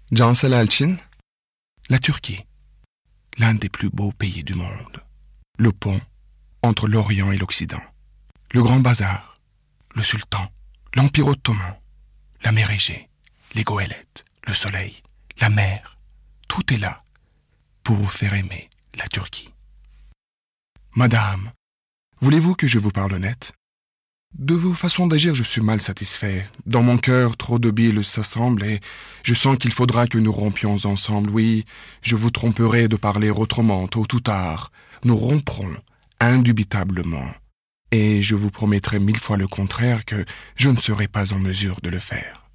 Cansel Elçin, la Turquie, l'un des plus beaux pays du monde. Le pont entre l'Orient et l'Occident. Le Grand Bazar, le Sultan, l'Empire ottoman, la mer Égée, les goélettes, le soleil, la mer. Tout est là pour vous faire aimer la Turquie. Madame, voulez-vous que je vous parle honnête? De vos façons d'agir, je suis mal satisfait. Dans mon cœur, trop de billes s'assemblent et je sens qu'il faudra que nous rompions ensemble. Oui, je vous tromperai de parler autrement, tôt ou tard. Nous romprons, indubitablement. Et je vous promettrai 1000 fois le contraire que je ne serai pas en mesure de le faire.